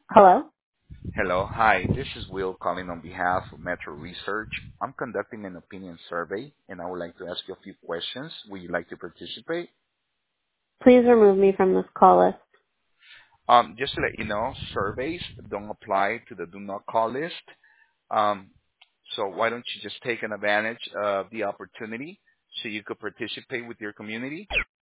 Hello? Hello. Hi, this is Will calling on behalf of Metro Research. I'm conducting an opinion survey, and I would like to ask you a few questions. Would you like to participate? Please remove me from this call list. Just to let you know, surveys don't apply to the do not call list. Um, so why don't you just take an advantage of the opportunity so you could participate with your community?